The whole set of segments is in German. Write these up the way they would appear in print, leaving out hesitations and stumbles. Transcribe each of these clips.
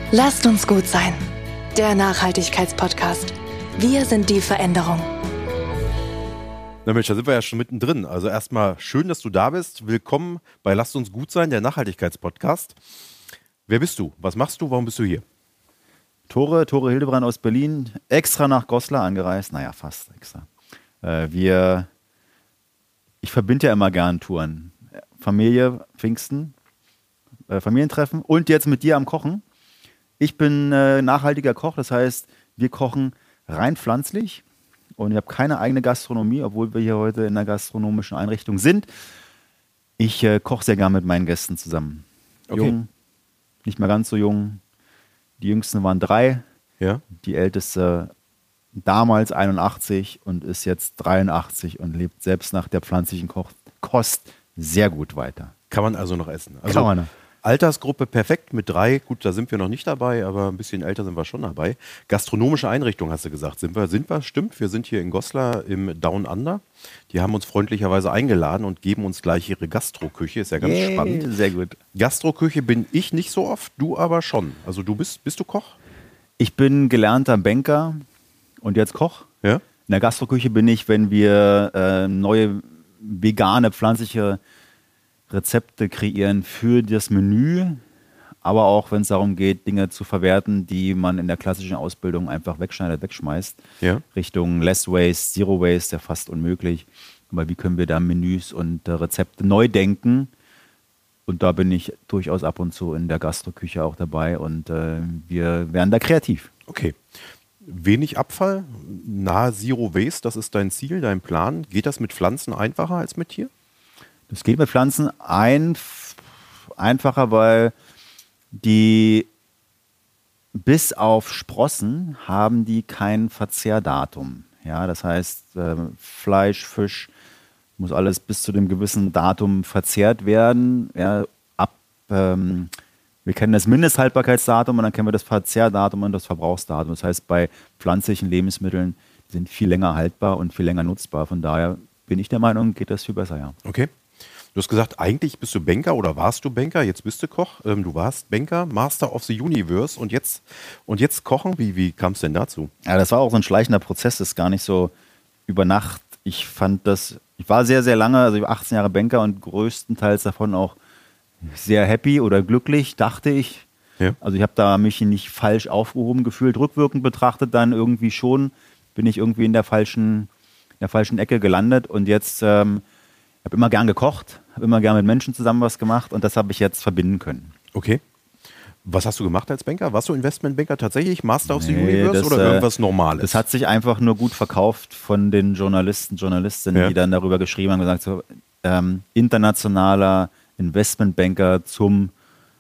Lasst uns gut sein. Der Nachhaltigkeitspodcast. Wir sind die Veränderung. Na Mensch, da sind wir ja schon mittendrin. Also erstmal schön, dass du da bist. Willkommen bei Lasst uns gut sein, der Nachhaltigkeitspodcast. Wer bist du? Was machst du? Warum bist du hier? Tore Hildebrand aus Berlin, extra nach Goslar angereist. Naja, fast extra. Ich verbinde ja immer gern Touren. Familie, Pfingsten, Familientreffen und jetzt mit dir am Kochen. Ich bin nachhaltiger Koch, das heißt, wir kochen rein pflanzlich und ich habe keine eigene Gastronomie, obwohl wir hier heute in einer gastronomischen Einrichtung sind. Ich koche sehr gern mit meinen Gästen zusammen. Okay. Jung, nicht mehr ganz so jung. Die Jüngsten waren 3. Ja. Die Älteste damals 81 und ist jetzt 83 und lebt selbst nach der pflanzlichen Kost sehr gut weiter. Kann man also noch essen? Also Kann man. Altersgruppe perfekt mit 3. Gut, da sind wir noch nicht dabei, aber ein bisschen älter sind wir schon dabei. Gastronomische Einrichtung, hast du gesagt. Sind wir? Stimmt. Wir sind hier in Goslar im Down Under. Die haben uns freundlicherweise eingeladen und geben uns gleich ihre Gastroküche. Ist ja ganz spannend. Sehr gut. Gastroküche bin ich nicht so oft, du aber schon. Also bist du Koch? Ich bin gelernter Banker und jetzt Koch. Ja. In der Gastroküche bin ich, wenn wir neue vegane, pflanzliche Rezepte kreieren für das Menü, aber auch, wenn es darum geht, Dinge zu verwerten, die man in der klassischen Ausbildung einfach wegschneidet, wegschmeißt. Ja. Richtung Less Waste, Zero Waste, ja fast unmöglich. Aber wie können wir da Menüs und Rezepte neu denken? Und da bin ich durchaus ab und zu in der Gastroküche auch dabei und wir werden da kreativ. Okay. Wenig Abfall, nahe Zero Waste, das ist dein Ziel, dein Plan. Geht das mit Pflanzen einfacher als mit Tier? Das geht mit Pflanzen einfacher, weil die bis auf Sprossen haben die kein Verzehrdatum. Ja, das heißt, Fleisch, Fisch muss alles bis zu dem gewissen Datum verzehrt werden. Ja, wir kennen das Mindesthaltbarkeitsdatum und dann kennen wir das Verzehrdatum und das Verbrauchsdatum. Das heißt, bei pflanzlichen Lebensmitteln die sind viel länger haltbar und viel länger nutzbar. Von daher bin ich der Meinung, geht das viel besser, ja. Okay. Du hast gesagt, eigentlich bist du Banker oder warst du Banker, jetzt bist du Koch. Du warst Banker, Master of the Universe und jetzt kochen. Wie kam es denn dazu? Ja, das war auch so ein schleichender Prozess, das ist gar nicht so über Nacht. Ich war sehr, sehr lange, also 18 Jahre Banker und größtenteils davon auch sehr happy oder glücklich, dachte ich. Ja. Also ich habe da mich nicht falsch aufgehoben gefühlt. Rückwirkend betrachtet dann irgendwie schon, bin ich irgendwie in der falschen Ecke gelandet und jetzt habe immer gern gekocht, habe immer gern mit Menschen zusammen was gemacht und das habe ich jetzt verbinden können. Okay. Was hast du gemacht als Banker? Warst du Investmentbanker tatsächlich, Master of the Universe oder irgendwas Normales? Das hat sich einfach nur gut verkauft von den Journalistinnen, die dann darüber geschrieben haben, gesagt so, internationaler Investmentbanker zum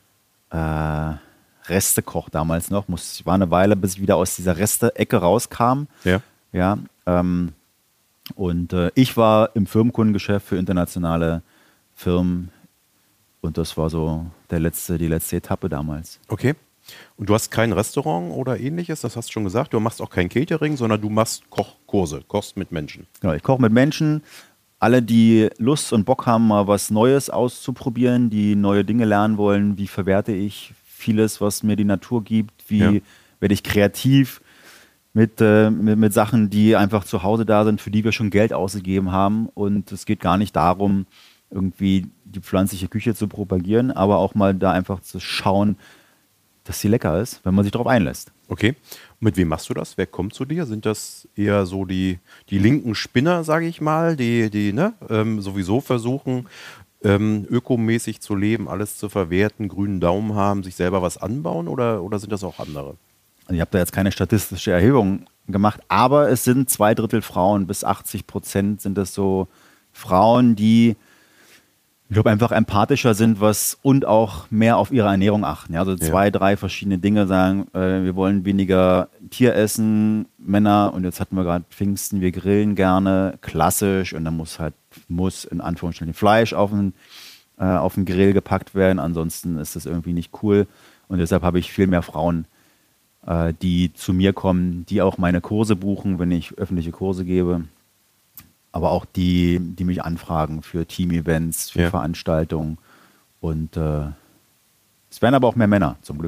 Restekoch damals noch. War eine Weile, bis ich wieder aus dieser Reste-Ecke rauskam. Ja. Und ich war im Firmenkundengeschäft für internationale Firmen und das war so die letzte Etappe damals. Okay. Und du hast kein Restaurant oder ähnliches, das hast du schon gesagt. Du machst auch kein Catering, sondern du machst Kochkurse, kochst mit Menschen. Genau, ich koche mit Menschen. Alle, die Lust und Bock haben, mal was Neues auszuprobieren, die neue Dinge lernen wollen, wie verwerte ich vieles, was mir die Natur gibt, wie werde ich kreativ mit Sachen, die einfach zu Hause da sind, für die wir schon Geld ausgegeben haben. Und es geht gar nicht darum, irgendwie die pflanzliche Küche zu propagieren, aber auch mal da einfach zu schauen, dass sie lecker ist, wenn man sich darauf einlässt. Okay. Und mit wem machst du das? Wer kommt zu dir? Sind das eher so die linken Spinner, sage ich mal, die sowieso versuchen, ökomäßig zu leben, alles zu verwerten, grünen Daumen haben, sich selber was anbauen oder sind das auch andere? Also ich habe da jetzt keine statistische Erhebung gemacht, aber es sind 2/3 Frauen, bis 80% sind das so Frauen, die, ich glaube, einfach empathischer sind und auch mehr auf ihre Ernährung achten. Ja, also 2, 3 verschiedene Dinge sagen, wir wollen weniger Tier essen, Männer, und jetzt hatten wir gerade Pfingsten, wir grillen gerne, klassisch, und dann muss in Anführungsstrichen Fleisch auf den Grill gepackt werden, ansonsten ist das irgendwie nicht cool. Und deshalb habe ich viel mehr Frauen, die zu mir kommen, die auch meine Kurse buchen, wenn ich öffentliche Kurse gebe. Aber auch die mich anfragen für Team-Events, für Veranstaltungen. Und es werden aber auch mehr Männer, zum Glück.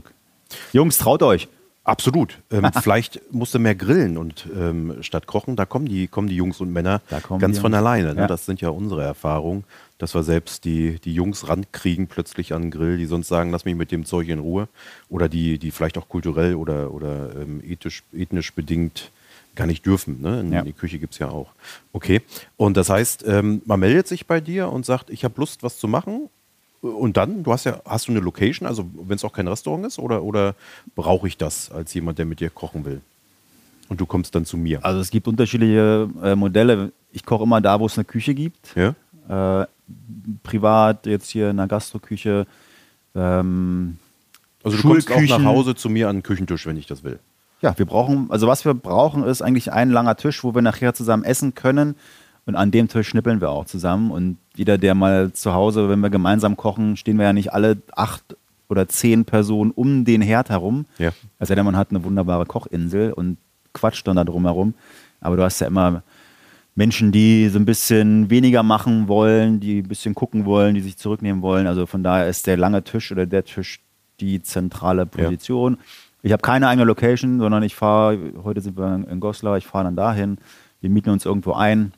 Jungs, traut euch. Absolut. Vielleicht musst du mehr grillen und statt kochen, da kommen die Jungs und Männer ganz von alleine. Ne? Ja. Das sind ja unsere Erfahrungen, dass wir selbst die Jungs rankriegen plötzlich an den Grill, die sonst sagen, lass mich mit dem Zeug in Ruhe. Oder die vielleicht auch kulturell oder ethnisch bedingt gar nicht dürfen. Ne? In die Küche gibt es ja auch. Okay. Und das heißt, man meldet sich bei dir und sagt, ich habe Lust, was zu machen. Und dann, hast du eine Location, also wenn es auch kein Restaurant ist, oder brauche ich das als jemand, der mit dir kochen will? Und du kommst dann zu mir. Also es gibt unterschiedliche Modelle. Ich koche immer da, wo es eine Küche gibt. Ja? Privat, jetzt hier in der Gastroküche. Also du kommst auch nach Hause zu mir an den Küchentisch, wenn ich das will. Ja, was wir brauchen, ist eigentlich ein langer Tisch, wo wir nachher zusammen essen können. Und an dem Tisch schnippeln wir auch zusammen. Und jeder, der mal zu Hause, wenn wir gemeinsam kochen, stehen wir ja nicht alle 8 oder 10 Personen um den Herd herum. Ja. Es sei denn, man hat eine wunderbare Kochinsel und quatscht dann da drumherum. Aber du hast ja immer Menschen, die so ein bisschen weniger machen wollen, die ein bisschen gucken wollen, die sich zurücknehmen wollen. Also von daher ist der lange Tisch oder der Tisch die zentrale Position. Ja. Ich habe keine eigene Location, sondern heute sind wir in Goslar, ich fahre dann dahin. Wir mieten uns irgendwo ein.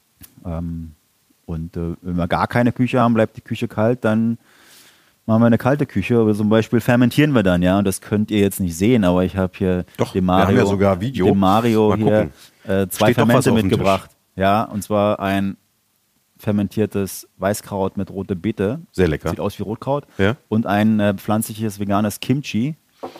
Und wenn wir gar keine Küche haben, bleibt die Küche kalt, dann machen wir eine kalte Küche. Oder zum Beispiel fermentieren wir dann, ja. Und das könnt ihr jetzt nicht sehen, aber ich habe hier dem Mario, wir haben ja sogar Video. Dem Mario hier 2 Steht Fermente mitgebracht. Ja, und zwar ein fermentiertes Weißkraut mit rote Beete. Sehr lecker. Sieht aus wie Rotkraut. Ja. Und ein pflanzliches, veganes Kimchi.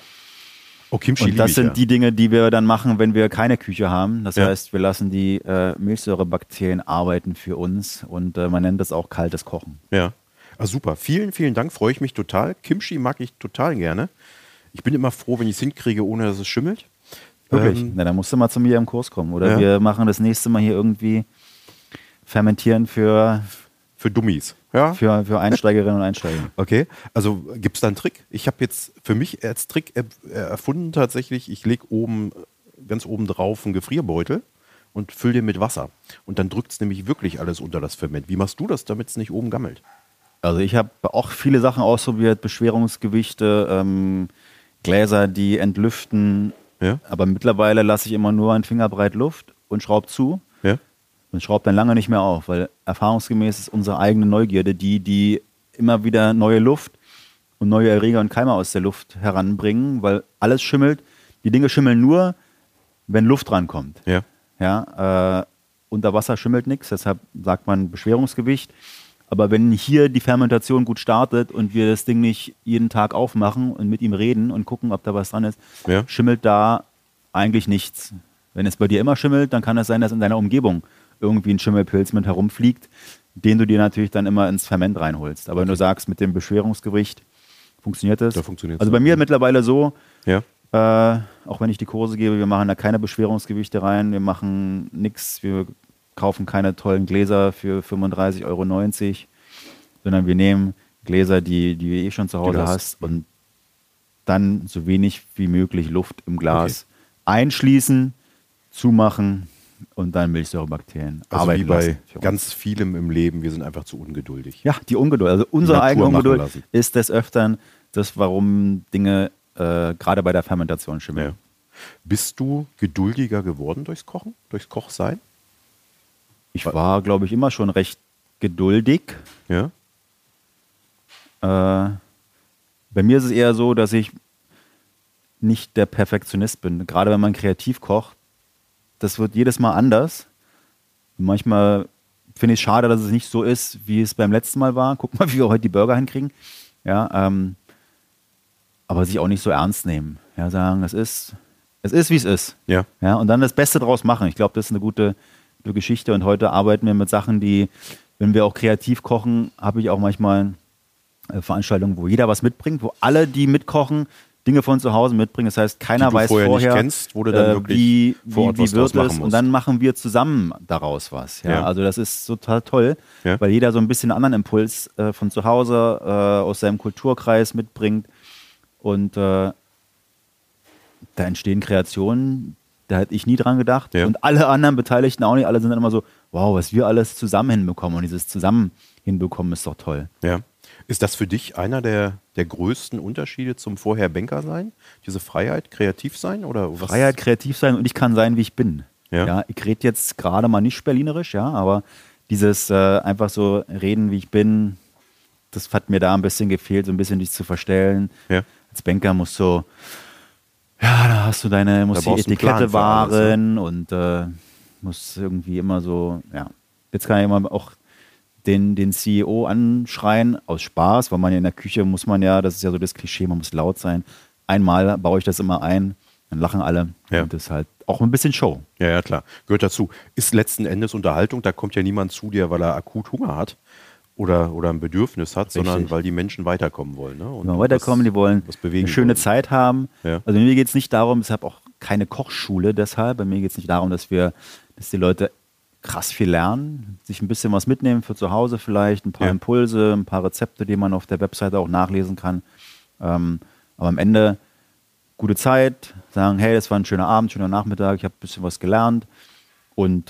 Oh, Kimchi und das sind die Dinge, die wir dann machen, wenn wir keine Küche haben. Das heißt, wir lassen die Milchsäurebakterien arbeiten für uns und man nennt das auch kaltes Kochen. Ja, also super. Vielen, vielen Dank, freue ich mich total. Kimchi mag ich total gerne. Ich bin immer froh, wenn ich es hinkriege, ohne dass es schimmelt. Wirklich? Na, dann musst du mal zu mir im Kurs kommen. Oder wir machen das nächste Mal hier irgendwie fermentieren für Dummies. Ja? Für Einsteigerinnen und Einsteiger. Okay, also gibt es da einen Trick? Ich habe jetzt für mich als Trick erfunden tatsächlich, ich lege ganz oben drauf einen Gefrierbeutel und fülle den mit Wasser. Und dann drückt es nämlich wirklich alles unter das Ferment. Wie machst du das, damit es nicht oben gammelt? Also ich habe auch viele Sachen ausprobiert, Beschwerungsgewichte, Gläser, die entlüften. Ja? Aber mittlerweile lasse ich immer nur einen Fingerbreit Luft und schraube zu. Ja? Und schraubt dann lange nicht mehr auf, weil erfahrungsgemäß ist unsere eigene Neugierde die immer wieder neue Luft und neue Erreger und Keime aus der Luft heranbringen, weil alles schimmelt. Die Dinge schimmeln nur, wenn Luft rankommt. Ja. Ja, unter Wasser schimmelt nichts, deshalb sagt man Beschwerungsgewicht. Aber wenn hier die Fermentation gut startet und wir das Ding nicht jeden Tag aufmachen und mit ihm reden und gucken, ob da was dran ist, schimmelt da eigentlich nichts. Wenn es bei dir immer schimmelt, dann kann es sein, dass in deiner Umgebung irgendwie ein Schimmelpilz mit herumfliegt, den du dir natürlich dann immer ins Ferment reinholst. Aber wenn du sagst, mit dem Beschwerungsgewicht funktioniert das. Da funktioniert also bei mir mittlerweile so, ja. Auch wenn ich die Kurse gebe, wir machen da keine Beschwerungsgewichte rein, wir machen nichts, wir kaufen keine tollen Gläser für 35,90 €, sondern wir nehmen Gläser, die du eh schon zu Hause hast und dann so wenig wie möglich Luft im Glas einschließen, zumachen und dann Milchsäurebakterien arbeiten wie bei lassen ganz vielem im Leben, wir sind einfach zu ungeduldig. Ja, die Ungeduld. Also unsere eigene Ungeduld ist des Öfteren das, warum Dinge gerade bei der Fermentation schimmeln. Ja. Bist du geduldiger geworden durchs Kochen, durchs Kochsein? Ich war, glaube ich, immer schon recht geduldig. Ja. Bei mir ist es eher so, dass ich nicht der Perfektionist bin. Gerade wenn man kreativ kocht, das wird jedes Mal anders. Manchmal finde ich es schade, dass es nicht so ist, wie es beim letzten Mal war. Guck mal, wie wir heute die Burger hinkriegen. Ja, aber sich auch nicht so ernst nehmen. Ja, sagen, es ist, wie es ist. Ja. Ja, und dann das Beste draus machen. Ich glaube, das ist eine gute Geschichte. Und heute arbeiten wir mit Sachen, die, wenn wir auch kreativ kochen, habe ich auch manchmal Veranstaltungen, wo jeder was mitbringt, wo alle, die mitkochen, Dinge von zu Hause mitbringen. Das heißt, keiner weiß vorher nicht kennst, wo du dann wirklich wie vor Ort was wird draus machen es. musst. Und dann machen wir zusammen daraus was. Ja? Ja. Also das ist total toll, Ja. weil jeder so ein bisschen einen anderen Impuls von zu Hause, aus seinem Kulturkreis mitbringt. Und da entstehen Kreationen, Da hätte ich nie dran gedacht. Ja. Und alle anderen Beteiligten auch nicht. Alle sind dann immer so, wow, was wir alles zusammen hinbekommen. Und dieses Zusammen hinbekommen ist doch toll. Ja. Ist das für dich einer der größten Unterschiede zum vorher Banker sein? Diese Freiheit, kreativ sein? Oder was? Freiheit, kreativ sein und ich kann sein, wie ich bin. Ja. Ja, ich rede jetzt gerade mal nicht berlinerisch, ja, aber dieses einfach so reden, wie ich bin, das hat mir da ein bisschen gefehlt, so ein bisschen dich zu verstellen. Ja. Als Banker musst du, ja, da hast du musst die brauchst du einen Plan Etikette für alles, wahren und musst irgendwie immer so, ja. Jetzt kann ich immer auch den CEO anschreien, aus Spaß, weil man ja in der Küche muss man ja, das ist ja so das Klischee, man muss laut sein. Einmal baue ich das immer ein, dann lachen alle. Ja. Und das ist halt auch ein bisschen Show. Ja, ja, klar. Gehört dazu. Ist letzten Endes Unterhaltung, da kommt ja niemand zu dir, weil er akut Hunger hat oder ein Bedürfnis hat, sondern weil die Menschen weiterkommen wollen. Ne? Und weiterkommen, die wollen was bewegen eine schöne wollen. Zeit haben. Ja. Also mir geht es nicht darum, ich habe auch keine Kochschule deshalb, bei mir geht es nicht darum, dass die Leute krass viel lernen, sich ein bisschen was mitnehmen für zu Hause vielleicht, ein paar Impulse, ein paar Rezepte, die man auf der Webseite auch nachlesen kann. Aber am Ende gute Zeit, sagen, hey, das war ein schöner Abend, schöner Nachmittag, ich habe ein bisschen was gelernt und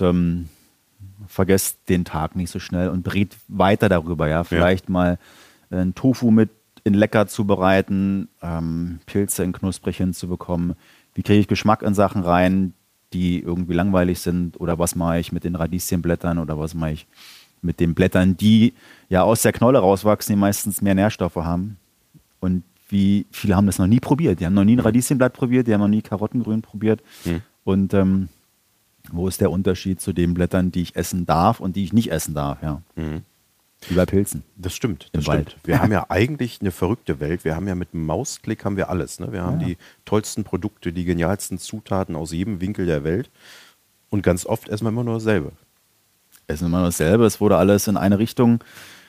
vergesst den Tag nicht so schnell und dreht weiter darüber, ja. Vielleicht mal einen Tofu mit in lecker zubereiten, Pilze in knusprig hinzubekommen. Wie kriege ich Geschmack in Sachen rein, die irgendwie langweilig sind, oder was mache ich mit den Radieschenblättern oder was mache ich mit den Blättern, die ja aus der Knolle rauswachsen, die meistens mehr Nährstoffe haben. Und wie viele haben das noch nie probiert? Die haben noch nie ein Radieschenblatt probiert, die haben noch nie Karottengrün probiert. Und wo ist der Unterschied zu den Blättern, die ich essen darf und die ich nicht essen darf? Ja. Wie bei Pilzen. Das stimmt, Im das Wald. stimmt. Wir haben ja eigentlich eine verrückte Welt. Wir haben ja mit einem Mausklick haben wir alles. Ne? Wir haben die tollsten Produkte, die genialsten Zutaten aus jedem Winkel der Welt. Und ganz oft essen wir immer nur dasselbe. Essen immer nur dasselbe. Es wurde alles in eine Richtung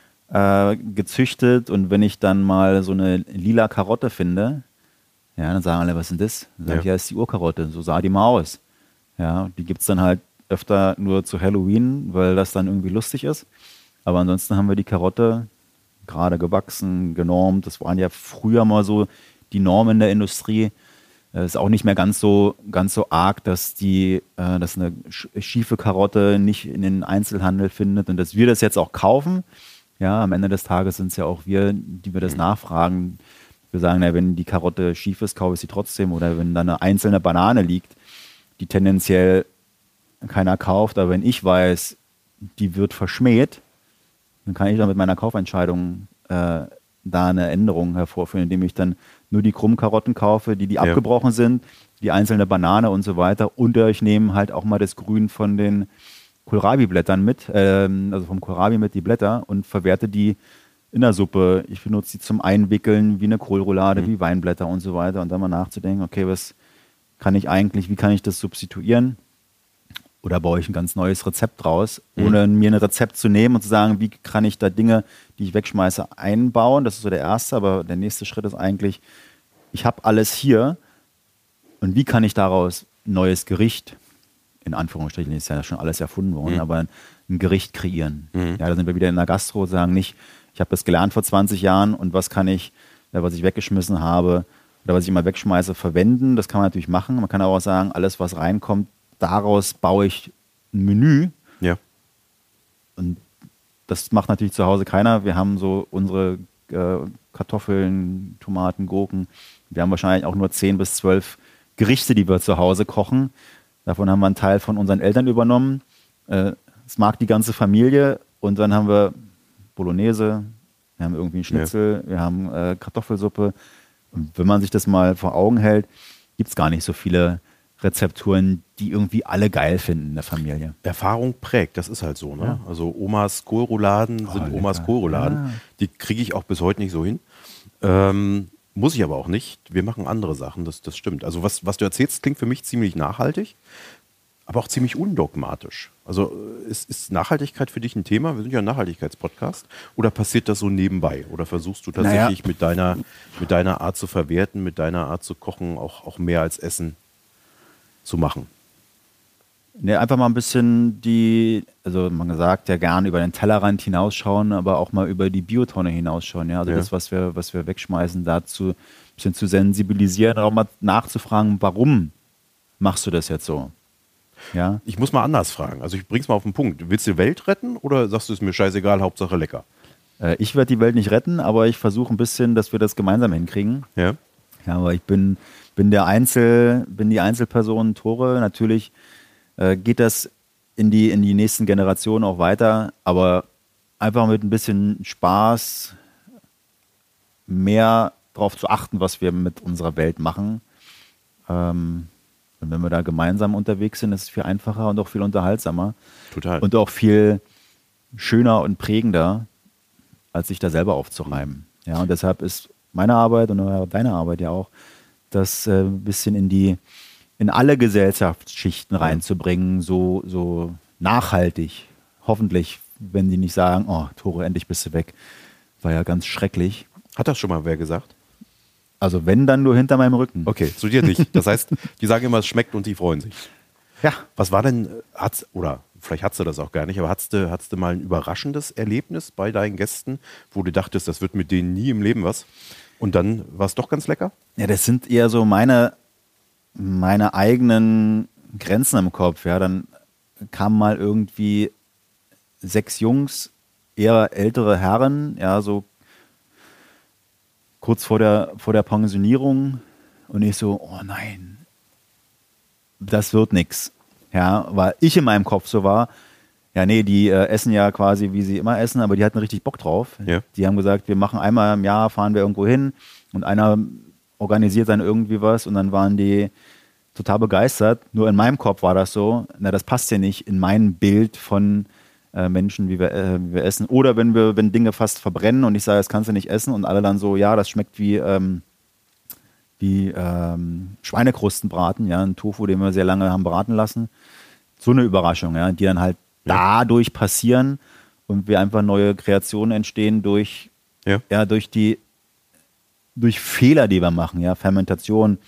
gezüchtet. Und wenn ich dann mal so eine lila Karotte finde, ja, dann sagen alle, was ist denn das? Dann sage ich, ja, das ist die Urkarotte. So sah die mal aus. Ja, die gibt es dann halt öfter nur zu Halloween, weil das dann irgendwie lustig ist. Aber ansonsten haben wir die Karotte gerade gewachsen, genormt. Das waren ja früher mal so die Normen in der Industrie. Ist auch nicht mehr ganz so arg, dass eine schiefe Karotte nicht in den Einzelhandel findet und dass wir das jetzt auch kaufen. Ja, am Ende des Tages sind es ja auch wir, die wir das nachfragen. Wir sagen, na, wenn die Karotte schief ist, kaufe ich sie trotzdem. Oder wenn da eine einzelne Banane liegt, die tendenziell keiner kauft, aber wenn ich weiß, die wird verschmäht, dann kann ich dann mit meiner Kaufentscheidung da eine Änderung hervorführen, indem ich dann nur die krummen Karotten kaufe, die abgebrochen sind, die einzelne Banane und so weiter. Und ich nehme halt auch mal das Grün von den Kohlrabi-Blättern mit, also vom Kohlrabi mit die Blätter und verwerte die in der Suppe. Ich benutze die zum Einwickeln wie eine Kohlroulade, wie Weinblätter und so weiter. Und dann mal nachzudenken, okay, wie kann ich das substituieren? Oder baue ich ein ganz neues Rezept draus, ohne mir ein Rezept zu nehmen und zu sagen, wie kann ich da Dinge, die ich wegschmeiße, einbauen. Das ist so der erste, aber der nächste Schritt ist eigentlich, ich habe alles hier und wie kann ich daraus ein neues Gericht, in Anführungsstrichen ist ja schon alles erfunden worden, aber ein Gericht kreieren. Ja, da sind wir wieder in der Gastro, sagen nicht, ich habe das gelernt vor 20 Jahren und was kann ich, was ich weggeschmissen habe oder was ich immer wegschmeiße, verwenden. Das kann man natürlich machen. Man kann aber auch sagen, alles, was reinkommt, daraus baue ich ein Menü. Ja. Und das macht natürlich zu Hause keiner. Wir haben so unsere Kartoffeln, Tomaten, Gurken. Wir haben wahrscheinlich auch nur 10 bis 12 Gerichte, die wir zu Hause kochen. Davon haben wir einen Teil von unseren Eltern übernommen. Es mag die ganze Familie. Und dann haben wir Bolognese, wir haben irgendwie einen Schnitzel, wir haben Kartoffelsuppe. Und wenn man sich das mal vor Augen hält, gibt es gar nicht so viele Rezepturen, die irgendwie alle geil finden in der Familie. Erfahrung prägt, das ist halt so. Ne? Ja. Also Omas Kohlrouladen sind Omas Kohlrouladen. Ja. Die kriege ich auch bis heute nicht so hin. Muss ich aber auch nicht. Wir machen andere Sachen, das stimmt. Also was du erzählst, klingt für mich ziemlich nachhaltig, aber auch ziemlich undogmatisch. Also ist Nachhaltigkeit für dich ein Thema? Wir sind ja ein Nachhaltigkeitspodcast. Oder passiert das so nebenbei? Oder versuchst du tatsächlich mit deiner Art zu verwerten, mit deiner Art zu kochen, auch mehr als Essen zu machen? Ne, einfach mal ein bisschen also man sagt ja gern über den Tellerrand hinausschauen, aber auch mal über die Biotonne hinausschauen. Ja? Also das, was wir wegschmeißen, dazu ein bisschen zu sensibilisieren, auch mal nachzufragen, warum machst du das jetzt so? Ja. Ich muss mal anders fragen. Also ich bring's mal auf den Punkt. Willst du die Welt retten oder sagst du, es mir scheißegal, Hauptsache lecker? Ich werde die Welt nicht retten, aber ich versuche ein bisschen, dass wir das gemeinsam hinkriegen. Ja. Ja, aber ich bin die Einzelperson, Tore. Natürlich geht das in die nächsten Generationen auch weiter, aber einfach mit ein bisschen Spaß mehr darauf zu achten, was wir mit unserer Welt machen. Und wenn wir da gemeinsam unterwegs sind, ist es viel einfacher und auch viel unterhaltsamer. Total. Und auch viel schöner und prägender, als sich da selber aufzureiben. Ja, und deshalb ist meine Arbeit und deine Arbeit ja auch, das ein bisschen in alle Gesellschaftsschichten reinzubringen, so nachhaltig. Hoffentlich, wenn die nicht sagen, oh, Tore, endlich bist du weg. War ja ganz schrecklich. Hat das schon mal wer gesagt? Also wenn, dann nur hinter meinem Rücken. Okay, zu dir nicht. Das heißt, die sagen immer, es schmeckt und die freuen sich. Ja. Was war denn, oder vielleicht hattest du das auch gar nicht, aber hattest du mal ein überraschendes Erlebnis bei deinen Gästen, wo du dachtest, das wird mit denen nie im Leben was? Und dann war es doch ganz lecker? Ja, das sind eher so meine eigenen Grenzen im Kopf. Ja, dann kamen mal irgendwie 6 Jungs, eher ältere Herren, ja, so kurz vor der Pensionierung, und ich so, oh nein, das wird nix. Ja, weil ich in meinem Kopf so war, ja nee, die essen ja quasi, wie sie immer essen, aber die hatten richtig Bock drauf. Ja. Die haben gesagt, wir machen einmal im Jahr, fahren wir irgendwo hin, und einer organisiert dann irgendwie was, und dann waren die total begeistert. Nur in meinem Kopf war das so, na, das passt ja nicht in mein Bild von Menschen, wie wir essen. Oder wenn Dinge fast verbrennen und ich sage, das kannst du nicht essen, und alle dann so, ja, das schmeckt wie Schweinekrustenbraten, ja, ein Tofu, den wir sehr lange haben braten lassen. So eine Überraschung, ja, die dann halt dadurch passieren und wir einfach neue Kreationen entstehen durch Fehler, die wir machen, ja, Fermentation.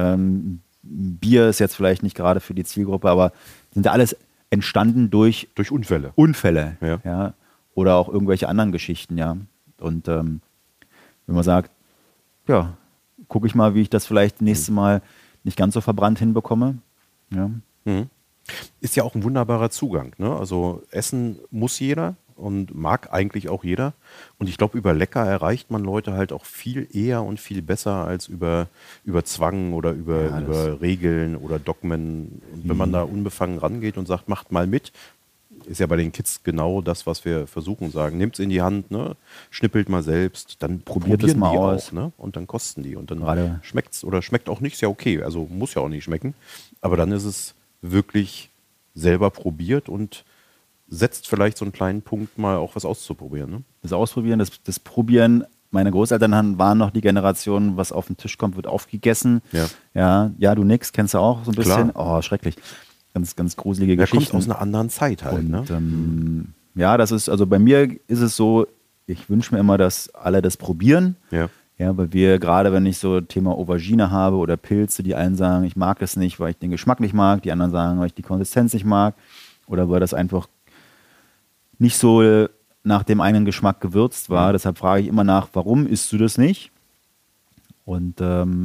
Bier ist jetzt vielleicht nicht gerade für die Zielgruppe, aber sind ja alles entstanden durch Unfälle. Ja. Oder auch irgendwelche anderen Geschichten, ja. Und wenn man sagt, ja, gucke ich mal, wie ich das vielleicht nächstes Mal nicht ganz so verbrannt hinbekomme. Ja. Mhm. Ist ja auch ein wunderbarer Zugang, ne? Also Essen muss jeder und mag eigentlich auch jeder. Und ich glaube, über lecker erreicht man Leute halt auch viel eher und viel besser als über Zwang oder über Regeln oder Dogmen. Und wenn man da unbefangen rangeht und sagt, macht mal mit, ist ja bei den Kids genau das, was wir versuchen sagen. Nehmt es in die Hand, ne? Schnippelt mal selbst, dann probiert es mal aus. Auch, ne? Und dann kosten die. Und dann schmeckt es oder schmeckt auch nicht, ist ja okay. Also muss ja auch nicht schmecken. Aber dann ist es wirklich selber probiert und setzt vielleicht so einen kleinen Punkt, mal auch was auszuprobieren. Ne? Das Ausprobieren, das Probieren. Meine Großeltern waren noch die Generation, was auf den Tisch kommt, wird aufgegessen. Ja, du nix, kennst du auch so ein bisschen. Klar. Oh, schrecklich. Ganz, ganz gruselige Geschichten. Kommt aus einer anderen Zeit halt. Und, ne? Ja, das ist, also bei mir ist es so, ich wünsche mir immer, dass alle das probieren. Ja, weil wir, gerade wenn ich so Thema Aubergine habe oder Pilze, die einen sagen, ich mag es nicht, weil ich den Geschmack nicht mag, die anderen sagen, weil ich die Konsistenz nicht mag oder weil das einfach nicht so nach dem einen Geschmack gewürzt war. Deshalb frage ich immer nach, warum isst du das nicht? Und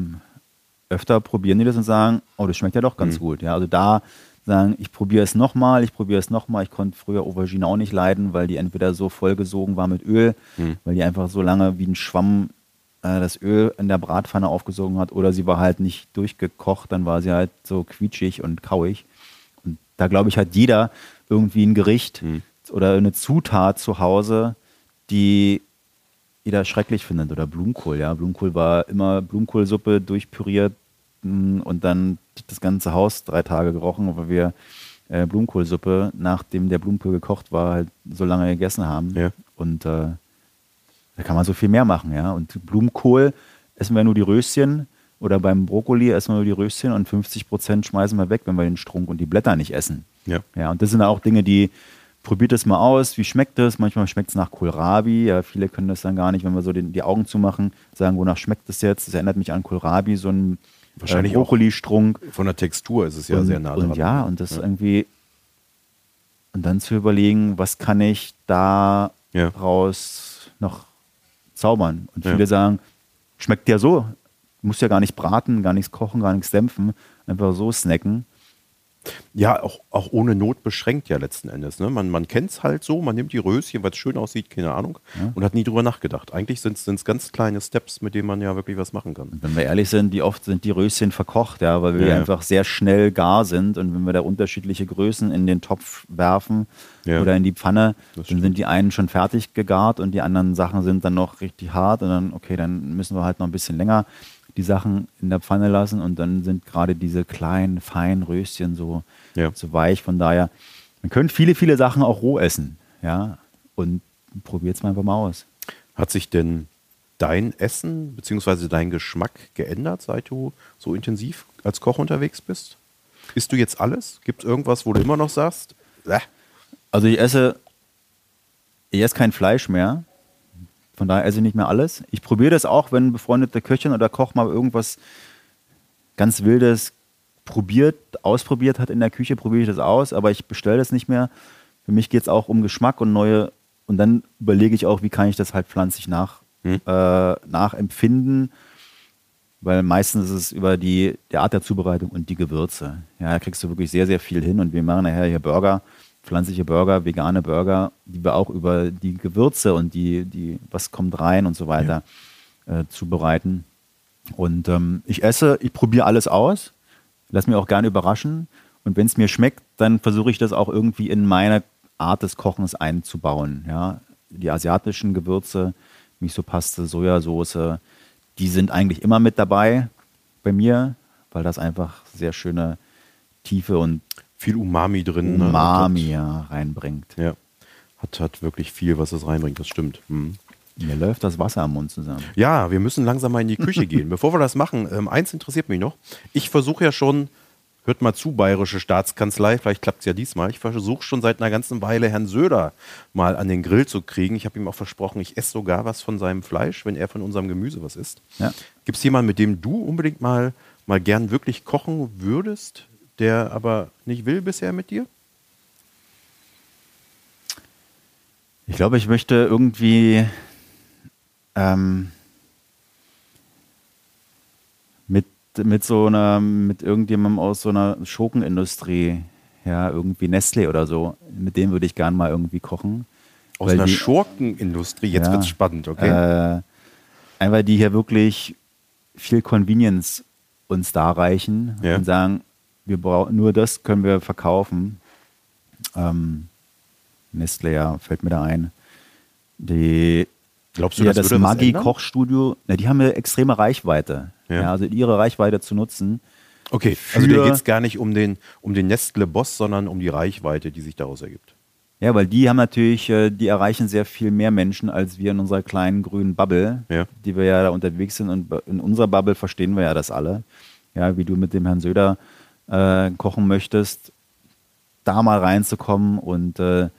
öfter probieren die das und sagen, oh, das schmeckt ja doch ganz gut. Ja, also da sagen, ich probiere es nochmal. Ich konnte früher Aubergine auch nicht leiden, weil die entweder so vollgesogen war mit Öl, weil die einfach so lange wie ein Schwamm das Öl in der Bratpfanne aufgesogen hat, oder sie war halt nicht durchgekocht, dann war sie halt so quietschig und kauig. Und da glaube ich, hat jeder irgendwie ein Gericht oder eine Zutat zu Hause, die jeder schrecklich findet. Oder Blumenkohl, ja. Blumenkohl war immer Blumenkohlsuppe durchpüriert und dann das ganze Haus 3 Tage gerochen, weil wir Blumenkohlsuppe, nachdem der Blumenkohl gekocht war, halt so lange gegessen haben. Ja. Und da kann man so viel mehr machen, ja. Und Blumenkohl essen wir nur die Röschen, oder beim Brokkoli essen wir nur die Röschen, und 50% schmeißen wir weg, wenn wir den Strunk und die Blätter nicht essen. Ja, und das sind auch Dinge, die, probiert es mal aus, wie schmeckt das? Manchmal schmeckt es nach Kohlrabi, ja, viele können das dann gar nicht, wenn wir so die Augen zumachen, sagen, wonach schmeckt das jetzt? Das erinnert mich an Kohlrabi, so ein wahrscheinlich Brokkoli-Strunk. Von der Textur ist es ja sehr nah dran. Und ja, und das irgendwie, und dann zu überlegen, was kann ich da raus noch zaubern. Und viele sagen, schmeckt ja so musst ja gar nicht braten, gar nichts kochen, gar nichts dämpfen, einfach so snacken. Ja, auch ohne Not beschränkt ja letzten Endes. Ne? Man kennt es halt so, man nimmt die Röschen, weil es schön aussieht, keine Ahnung, und hat nie drüber nachgedacht. Eigentlich sind es ganz kleine Steps, mit denen man ja wirklich was machen kann. Wenn wir ehrlich sind, wie oft sind die Röschen verkocht, ja, weil wir einfach sehr schnell gar sind und wenn wir da unterschiedliche Größen in den Topf werfen oder in die Pfanne, dann sind die einen schon fertig gegart und die anderen Sachen sind dann noch richtig hart und dann, okay, dann müssen wir halt noch ein bisschen länger die Sachen in der Pfanne lassen und dann sind gerade diese kleinen, feinen Röschen so weich. Von daher, man könnte viele, viele Sachen auch roh essen, ja, und probiert es mal einfach mal aus. Hat sich denn dein Essen bzw. dein Geschmack geändert, seit du so intensiv als Koch unterwegs bist? Isst du jetzt alles? Gibt es irgendwas, wo du immer noch sagst? Also ich esse kein Fleisch mehr. Von daher esse ich nicht mehr alles. Ich probiere das auch, wenn befreundete Köchin oder Koch mal irgendwas ganz Wildes ausprobiert hat in der Küche, probiere ich das aus, aber ich bestelle das nicht mehr. Für mich geht es auch um Geschmack und neue, und dann überlege ich auch, wie kann ich das halt pflanzlich nachempfinden, weil meistens ist es über die Art der Zubereitung und die Gewürze. Ja, da kriegst du wirklich sehr, sehr viel hin und wir machen nachher hier Burger, pflanzliche Burger, vegane Burger, die wir auch über die Gewürze und die was kommt rein und so weiter zubereiten. Und ich probiere alles aus, lass mich auch gerne überraschen. Und wenn es mir schmeckt, dann versuche ich das auch irgendwie in meine Art des Kochens einzubauen. Ja? Die asiatischen Gewürze, Miso-Paste, Sojasauce, die sind eigentlich immer mit dabei bei mir, weil das einfach sehr schöne Tiefe und viel Umami drin. Reinbringt. Ja, hat wirklich viel, was es reinbringt, das stimmt. Mir läuft das Wasser am Mund zusammen. Ja, wir müssen langsam mal in die Küche gehen. Bevor wir das machen, eins interessiert mich noch. Ich versuche ja schon, hört mal zu, Bayerische Staatskanzlei, vielleicht klappt es ja diesmal, ich versuche schon seit einer ganzen Weile Herrn Söder mal an den Grill zu kriegen. Ich habe ihm auch versprochen, ich esse sogar was von seinem Fleisch, wenn er von unserem Gemüse was isst. Ja. Gibt es jemanden, mit dem du unbedingt mal gern wirklich kochen würdest, der aber nicht will bisher mit dir? Ich glaube, ich möchte irgendwie mit irgendjemandem aus so einer Schurkenindustrie, ja, irgendwie Nestlé oder so, mit dem würde ich gern mal irgendwie kochen. Aus einer Schurkenindustrie, jetzt wird es spannend, okay? Einfach die hier wirklich viel Convenience uns darreichen und sagen, wir brauchen nur das können wir verkaufen. Nestlé, ja, fällt mir da ein. Glaubst du, das Maggi-Kochstudio, die haben eine extreme Reichweite. Ja, also ihre Reichweite zu nutzen. Okay, also dir geht es gar nicht um den Nestle-Boss, sondern um die Reichweite, die sich daraus ergibt. Ja, weil die haben natürlich, die erreichen sehr viel mehr Menschen als wir in unserer kleinen grünen Bubble, die wir ja da unterwegs sind. Und in unserer Bubble verstehen wir ja das alle. Ja, wie du mit dem Herrn Söder kochen möchtest, da mal reinzukommen und da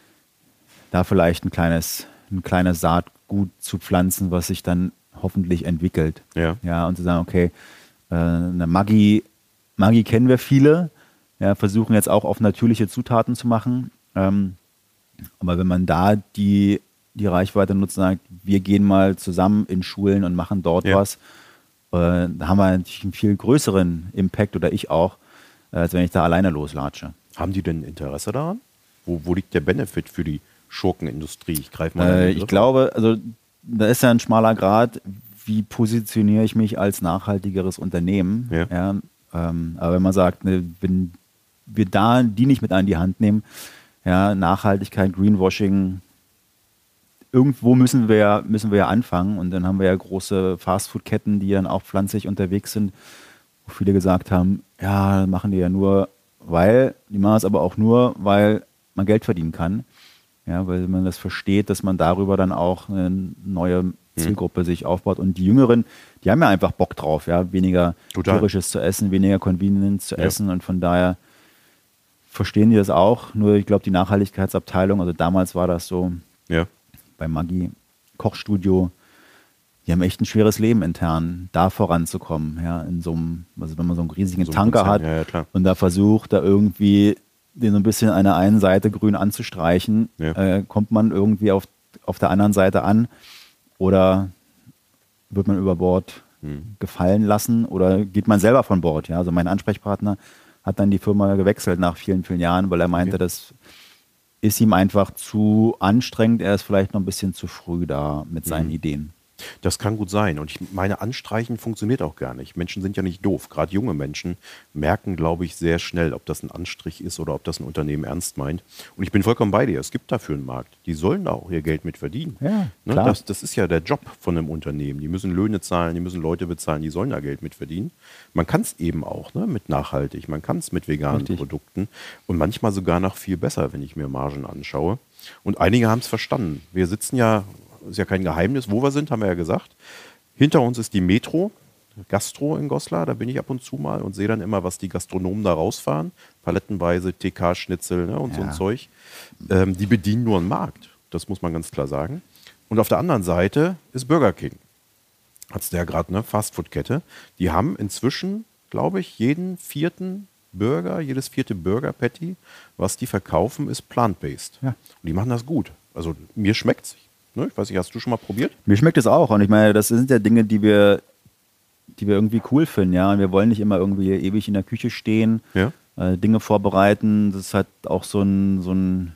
vielleicht ein kleines Saatgut zu pflanzen, was sich dann hoffentlich entwickelt. Ja, und zu sagen, okay, eine Maggi kennen wir viele, versuchen jetzt auch auf natürliche Zutaten zu machen. Aber wenn man da die Reichweite nutzt und sagt, wir gehen mal zusammen in Schulen und machen dort was, da haben wir natürlich einen viel größeren Impact, oder ich auch, als wenn ich da alleine loslatsche. Haben die denn Interesse daran? Wo liegt der Benefit für die Schurkenindustrie? Ich greife mal. Ich glaube, also da ist ja ein schmaler Grad, wie positioniere ich mich als nachhaltigeres Unternehmen. Aber wenn man sagt, wenn wir da die nicht mit an die Hand nehmen, Nachhaltigkeit, Greenwashing, irgendwo müssen wir ja anfangen. Und dann haben wir ja große Fastfood-Ketten, die dann auch pflanzlich unterwegs sind, wo viele gesagt haben, ja, machen die ja nur, die machen es aber auch nur, weil man Geld verdienen kann. Ja, weil man das versteht, dass man darüber dann auch eine neue Zielgruppe sich aufbaut. Und die Jüngeren, die haben ja einfach Bock drauf, weniger tierisches zu essen, weniger Convenience zu essen. Und von daher verstehen die das auch. Nur ich glaube, die Nachhaltigkeitsabteilung, also damals war das so, bei Maggi Kochstudio, die haben echt ein schweres Leben intern, da voranzukommen. Ja, in so einem, also wenn man so einen riesigen Tanker hat und da versucht, da irgendwie den so ein bisschen an der einen Seite grün anzustreichen, kommt man irgendwie auf der anderen Seite an oder wird man über Bord gefallen lassen oder geht man selber von Bord? Ja? Also mein Ansprechpartner hat dann die Firma gewechselt nach vielen, vielen Jahren, weil er meinte, das ist ihm einfach zu anstrengend. Er ist vielleicht noch ein bisschen zu früh da mit seinen Ideen. Das kann gut sein. Und ich meine, Anstreichen funktioniert auch gar nicht. Menschen sind ja nicht doof. Gerade junge Menschen merken, glaube ich, sehr schnell, ob das ein Anstrich ist oder ob das ein Unternehmen ernst meint. Und ich bin vollkommen bei dir. Es gibt dafür einen Markt. Die sollen da auch ihr Geld mit verdienen. Ja, Ne? klar. Das ist ja der Job von einem Unternehmen. Die müssen Löhne zahlen, die müssen Leute bezahlen, die sollen da Geld mit verdienen. Man kann es eben auch, ne? Mit nachhaltig, man kann es mit veganen Richtig. Produkten und manchmal sogar noch viel besser, wenn ich mir Margen anschaue. Und einige haben es verstanden. Wir sitzen ja, ist ja kein Geheimnis, wo wir sind, haben wir ja gesagt. Hinter uns ist die Metro, Gastro in Goslar, da bin ich ab und zu mal und sehe dann immer, was die Gastronomen da rausfahren. Palettenweise, TK-Schnitzel, ne, und so ein Zeug. Die bedienen nur einen Markt, das muss man ganz klar sagen. Und auf der anderen Seite ist Burger King. Hat's der gerade, ne, Fastfood-Kette. Die haben inzwischen, glaube ich, jedes vierte Burger-Patty, was die verkaufen, ist plant-based. Ja. Und die machen das gut. Also mir schmeckt's. Ne? Ich weiß nicht, hast du schon mal probiert? Mir schmeckt es auch. Und ich meine, das sind ja Dinge, die wir irgendwie cool finden. Ja? Und wir wollen nicht immer irgendwie ewig in der Küche stehen, Ja. Dinge vorbereiten. Das hat auch so ein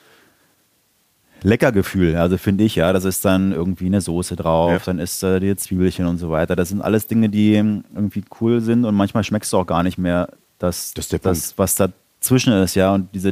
Leckergefühl, also finde ich, ja. Das ist dann irgendwie eine Soße drauf, Ja. dann ist die Zwiebelchen und so weiter. Das sind alles Dinge, die irgendwie cool sind und manchmal schmeckst du auch gar nicht mehr, Das ist der Punkt. was dazwischen ist, ja. Und diese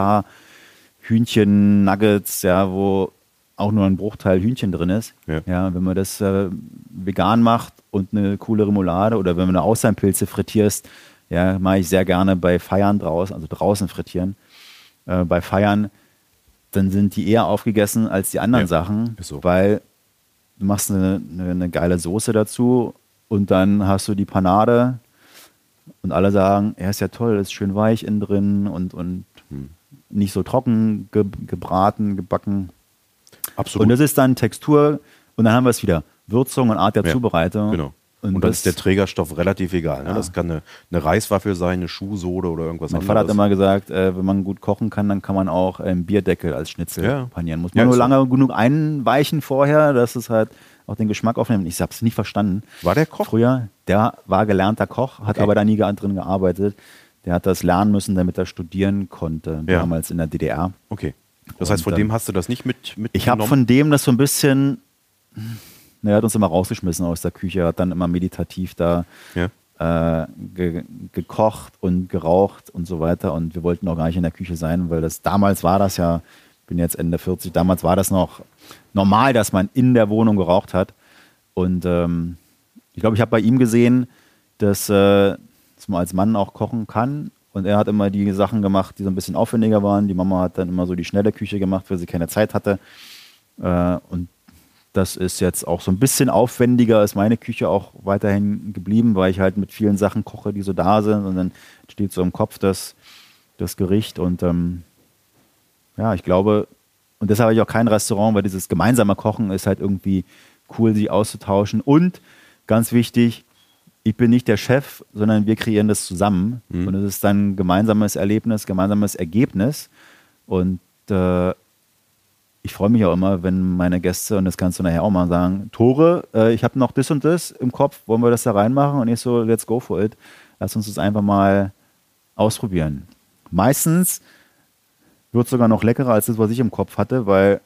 TK-Hühnchen-Nuggets, ja, wo auch nur ein Bruchteil Hühnchen drin ist. Ja. Wenn man das vegan macht und eine coole Remoulade oder wenn man eine Austernpilze frittierst, ja, mache ich sehr gerne bei Feiern draußen frittieren. Bei Feiern, dann sind die eher aufgegessen als die anderen Sachen, ist so. weil du machst eine geile Soße dazu und dann hast du die Panade und alle sagen, ja, ist ja toll, ist schön weich innen drin und nicht so trocken gebraten, gebacken. Absolut. Und das ist dann Textur und dann haben wir es wieder. Würzung und Art der Zubereitung. Genau. Und dann ist der Trägerstoff relativ egal. Ne? Das kann eine Reiswaffel sein, eine Schuhsohle oder irgendwas Mein anderes. Vater hat immer gesagt, wenn man gut kochen kann, dann kann man auch einen Bierdeckel als Schnitzel panieren. Muss man Ja, nur ist so. lange genug einweichen vorher, dass es halt auch den Geschmack aufnimmt. Ich habe es nie verstanden. War der Koch? Früher, der war gelernter Koch, hat aber da nie drin gearbeitet. Der hat das lernen müssen, damit er studieren konnte, damals in der DDR. Okay. Das heißt, von dem hast du das nicht mitgenommen? Ich habe von dem das so ein bisschen, er hat uns immer rausgeschmissen aus der Küche, hat dann immer meditativ da gekocht und geraucht und so weiter und wir wollten auch gar nicht in der Küche sein, weil damals war das ja, ich bin jetzt Ende 40, damals war das noch normal, dass man in der Wohnung geraucht hat und ich glaube, ich habe bei ihm gesehen, dass man als Mann auch kochen kann und er hat immer die Sachen gemacht, die so ein bisschen aufwendiger waren. Die Mama hat dann immer so die schnelle Küche gemacht, weil sie keine Zeit hatte und das ist jetzt auch so ein bisschen aufwendiger, ist meine Küche auch weiterhin geblieben, weil ich halt mit vielen Sachen koche, die so da sind und dann steht so im Kopf das Gericht und ich glaube, und deshalb habe ich auch kein Restaurant, weil dieses gemeinsame Kochen ist halt irgendwie cool, sich auszutauschen und ganz wichtig, ich bin nicht der Chef, sondern wir kreieren das zusammen und es ist dann ein gemeinsames Erlebnis, gemeinsames Ergebnis und ich freue mich auch immer, wenn meine Gäste, und das kannst du nachher auch mal sagen, Tore, ich habe noch das und das im Kopf, wollen wir das da reinmachen? Und ich so, let's go for it. Lass uns das einfach mal ausprobieren. Meistens wird es sogar noch leckerer als das, was ich im Kopf hatte, weil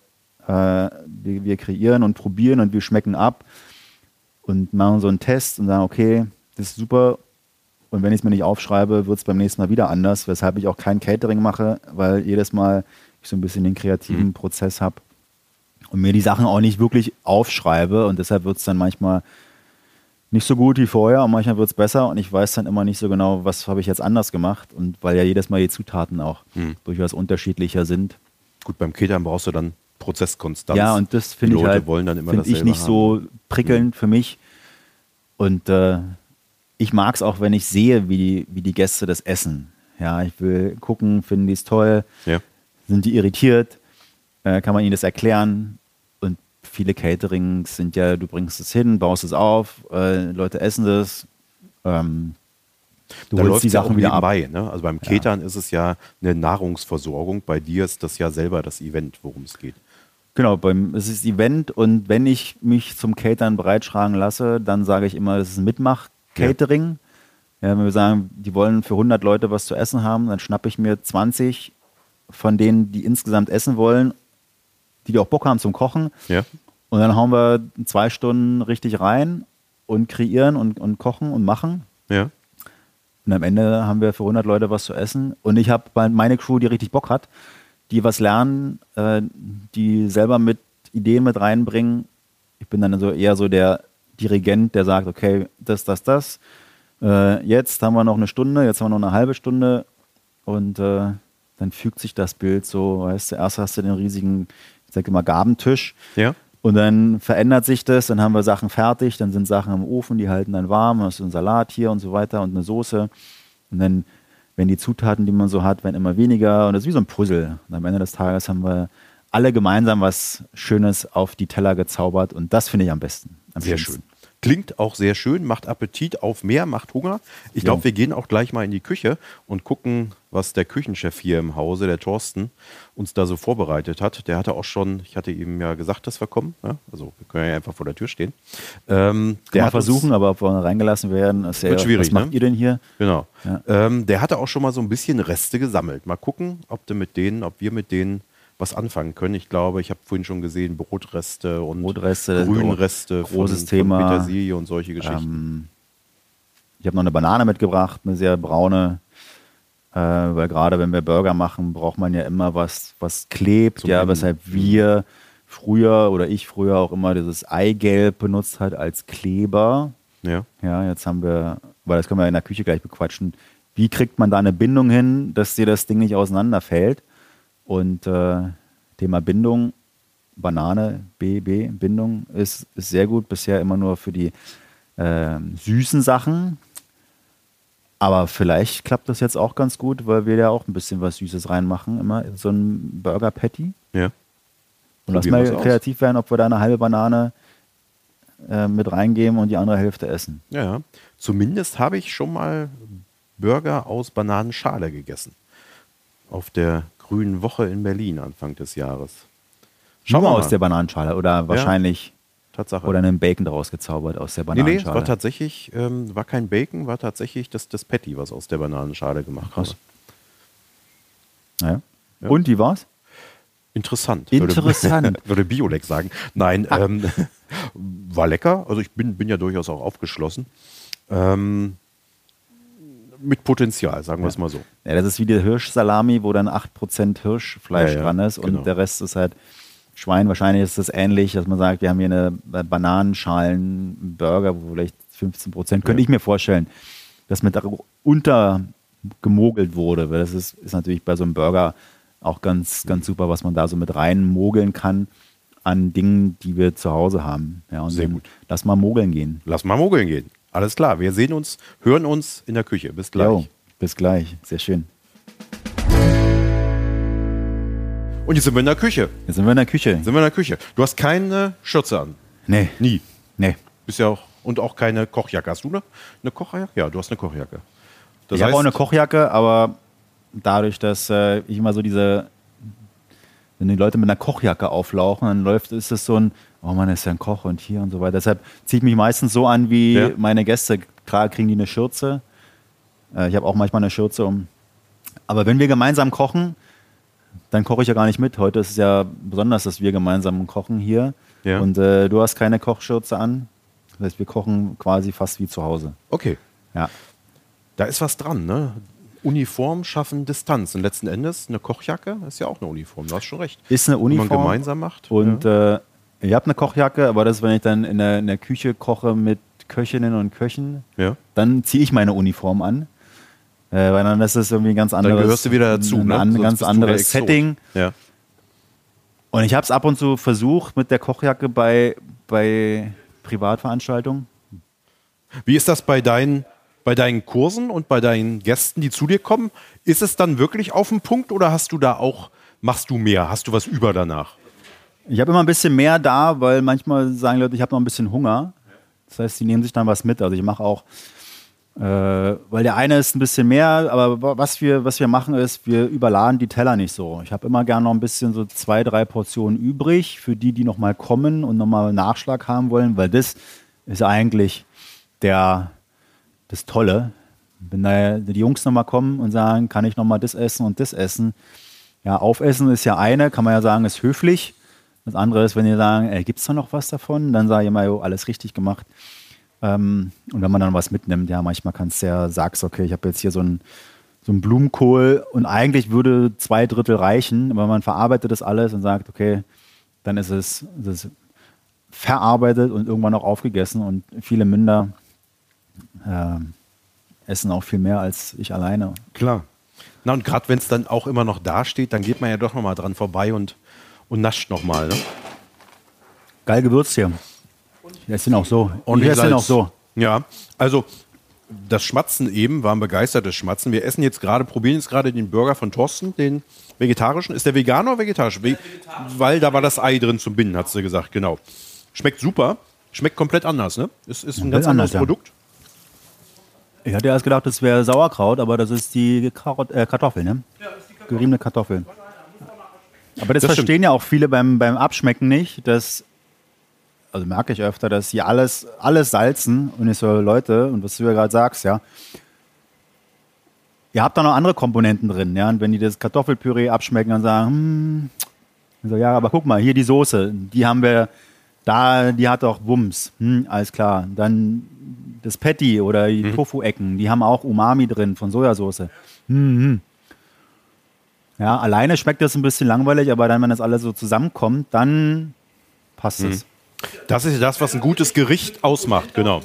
wir kreieren und probieren und wir schmecken ab und machen so einen Test und sagen, okay, das ist super. Und wenn ich es mir nicht aufschreibe, wird es beim nächsten Mal wieder anders, weshalb ich auch kein Catering mache, weil jedes Mal ich so ein bisschen den kreativen Prozess habe und mir die Sachen auch nicht wirklich aufschreibe und deshalb wird es dann manchmal nicht so gut wie vorher und manchmal wird es besser und ich weiß dann immer nicht so genau, was habe ich jetzt anders gemacht und weil ja jedes Mal die Zutaten auch durchaus unterschiedlicher sind. Gut, beim Catern brauchst du dann Prozesskonstanz. Ja, und das finde ich halt, wollen dann immer finde ich nicht so prickelnd für mich und ich mag es auch, wenn ich sehe, wie die Gäste das essen. Ja, ich will gucken, finden die es toll, sind die irritiert, kann man ihnen das erklären und viele Caterings sind ja, du bringst es hin, baust es auf, Leute essen das, du holst die Sachen wieder ab. Ne? Also beim Catern ist es ja eine Nahrungsversorgung, bei dir ist das ja selber das Event, worum es geht. Genau, es ist Event und wenn ich mich zum Catern bereitschlagen lasse, dann sage ich immer, es ist ein Mitmach-Catering. Ja, wenn wir sagen, die wollen für 100 Leute was zu essen haben, dann schnappe ich mir 20 von denen, die insgesamt essen wollen, die auch Bock haben zum Kochen. Ja. Und dann hauen wir 2 Stunden richtig rein und kreieren und kochen und machen. Ja. Und am Ende haben wir für 100 Leute was zu essen. Und ich habe meine Crew, die richtig Bock hat, die was lernen, die selber mit Ideen mit reinbringen. Ich bin dann so eher so der Dirigent, der sagt, okay, das. Jetzt haben wir noch eine Stunde, jetzt haben wir noch eine halbe Stunde. Und dann fügt sich das Bild so, weißt du, erst hast du den riesigen, ich sage immer, Gabentisch. Ja. Und dann verändert sich das, dann haben wir Sachen fertig, dann sind Sachen im Ofen, die halten dann warm, dann hast du einen Salat hier und so weiter und eine Soße. Und dann, wenn die Zutaten, die man so hat, werden immer weniger und das ist wie so ein Puzzle. Und am Ende des Tages haben wir alle gemeinsam was Schönes auf die Teller gezaubert und das finde ich am besten. Sehr schön. Klingt auch sehr schön, macht Appetit auf mehr, macht Hunger. Ich glaube, wir gehen auch gleich mal in die Küche und gucken, was der Küchenchef hier im Hause, der Thorsten, uns da so vorbereitet hat. Der hatte auch schon, ich hatte ihm ja gesagt, dass wir kommen. Ja? Also wir können ja einfach vor der Tür stehen. Der hat versuchen, aber ob wir reingelassen werden, ist ja wird schwierig. Was macht ihr denn hier? Genau. Ja. Der hatte auch schon mal so ein bisschen Reste gesammelt. Mal gucken, ob wir mit denen was anfangen können. Ich glaube, ich habe vorhin schon gesehen, Brotreste und Grünreste, großes Thema. Von Petersilie und solche Geschichten. Ich habe noch eine Banane mitgebracht, eine sehr braune, weil gerade wenn wir Burger machen, braucht man ja immer was klebt, weshalb wir ich früher auch immer dieses Eigelb benutzt hat als Kleber. Ja, jetzt haben wir, weil das können wir in der Küche gleich bequatschen, wie kriegt man da eine Bindung hin, dass dir das Ding nicht auseinanderfällt? Und Thema Bindung, Banane, Bindung ist sehr gut. Bisher immer nur für die süßen Sachen. Aber vielleicht klappt das jetzt auch ganz gut, weil wir ja auch ein bisschen was Süßes reinmachen. Immer so ein Burger Patty. Ja. Und lass mal kreativ werden, ob wir da eine halbe Banane mit reingeben und die andere Hälfte essen. Ja. Zumindest habe ich schon mal Burger aus Bananenschale gegessen. Auf der Grünen Woche in Berlin Anfang des Jahres. Schau mal aus der Bananenschale oder wahrscheinlich Tatsache. Oder einen Bacon daraus gezaubert aus der Bananenschale. Nee, es war tatsächlich, war kein Bacon, war tatsächlich das Patty, was aus der Bananenschale gemacht wurde. Ja. Und wie war's? Interessant. Würde Biolek sagen. Nein, war lecker. Also ich bin ja durchaus auch aufgeschlossen. Mit Potenzial, sagen wir es mal so. Ja, das ist wie die Hirschsalami, wo dann 8% Hirschfleisch dran ist und der Rest ist halt Schwein. Wahrscheinlich ist das ähnlich, dass man sagt, wir haben hier eine Bananenschalen-Burger, wo vielleicht 15%, könnte ich mir vorstellen, dass mit untergemogelt wurde. Weil das ist natürlich bei so einem Burger auch ganz, ganz super, was man da so mit reinmogeln kann an Dingen, die wir zu Hause haben. Ja, und sehr gut. Lass mal mogeln gehen. Alles klar, wir sehen uns, hören uns in der Küche. Bis gleich. Jo, bis gleich, sehr schön. Und jetzt sind wir in der Küche. Du hast keine Schürze an. Nee. Nie. Nee. Bist ja auch keine Kochjacke. Hast du eine Kochjacke? Ja, du hast eine Kochjacke. Ich habe auch eine Kochjacke, aber dadurch, dass ich immer so wenn die Leute mit einer Kochjacke auflaufen, dann ist es so ein, oh Mann, ist ja ein Koch und hier und so weiter. Deshalb ziehe ich mich meistens so an wie meine Gäste. Klar kriegen die eine Schürze. Ich habe auch manchmal eine Schürze um. Aber wenn wir gemeinsam kochen, dann koche ich ja gar nicht mit. Heute ist es ja besonders, dass wir gemeinsam kochen hier. Ja. Und du hast keine Kochschürze an. Das heißt, wir kochen quasi fast wie zu Hause. Okay. Ja. Da ist was dran, ne? Uniform schaffen Distanz. Und letzten Endes eine Kochjacke ist ja auch eine Uniform. Du hast schon recht. Ist eine Uniform. Die man gemeinsam macht. Und ich habe eine Kochjacke, aber das ist, wenn ich dann in der Küche koche mit Köchinnen und Köchen, dann ziehe ich meine Uniform an. Weil dann ist es irgendwie ein ganz anderes. Dann gehörst du wieder dazu, ein ganz anderes Setting. Ja. Und ich habe es ab und zu versucht mit der Kochjacke bei Privatveranstaltungen. Wie ist das bei deinen Kursen und bei deinen Gästen, die zu dir kommen? Ist es dann wirklich auf den Punkt oder machst du mehr? Hast du was über danach? Ich habe immer ein bisschen mehr da, weil manchmal sagen Leute, ich habe noch ein bisschen Hunger. Das heißt, die nehmen sich dann was mit. Also ich mache auch Weil der eine ist ein bisschen mehr, aber was wir machen ist, wir überladen die Teller nicht so. Ich habe immer gerne noch ein bisschen so 2, 3 Portionen übrig für die nochmal kommen und nochmal Nachschlag haben wollen, weil das ist eigentlich das Tolle. Wenn da die Jungs nochmal kommen und sagen, kann ich nochmal das essen und das essen. Ja, aufessen ist ja eine, kann man ja sagen, ist höflich. Das andere ist, wenn die sagen, gibt es da noch was davon? Dann sage ich immer, jo, alles richtig gemacht. Und wenn man dann was mitnimmt, ja, manchmal kannst du ja sagst, okay, ich habe jetzt hier so einen Blumenkohl und eigentlich würde 2/3 reichen, aber man verarbeitet das alles und sagt, okay, dann ist es verarbeitet und irgendwann auch aufgegessen und viele Münder essen auch viel mehr als ich alleine. Klar. Na und gerade wenn es dann auch immer noch dasteht, dann geht man ja doch nochmal dran vorbei und nascht nochmal. Ne? Geil gewürzt hier. Die essen auch so. Und die essen auch so. Ja, also das Schmatzen eben, waren begeistertes Schmatzen. Wir probieren jetzt gerade den Burger von Thorsten, den vegetarischen. Ist der vegan oder vegetarisch? Weil da war das Ei drin zum Binden, hat sie gesagt, genau. Schmeckt super, schmeckt komplett anders, ne? Ist ein ganz anderes Produkt. Ich hatte erst gedacht, das wäre Sauerkraut, aber das ist die Kartoffel, ne? Ja, das ist die geriebene Kartoffel. Aber das verstehen ja auch viele beim Abschmecken nicht, also merke ich öfter, dass sie alles salzen und ich so, Leute, und was du ja gerade sagst, ja, ihr habt da noch andere Komponenten drin, ja, und wenn die das Kartoffelpüree abschmecken und sagen, so, ja, aber guck mal, hier die Soße, die haben wir, die hat auch Wumms, alles klar, dann das Patty oder die Tofu-Ecken, die haben auch Umami drin von Sojasauce. Ja, alleine schmeckt das ein bisschen langweilig, aber dann, wenn das alles so zusammenkommt, dann passt es. Das ist das, was ein gutes Gericht ausmacht, genau.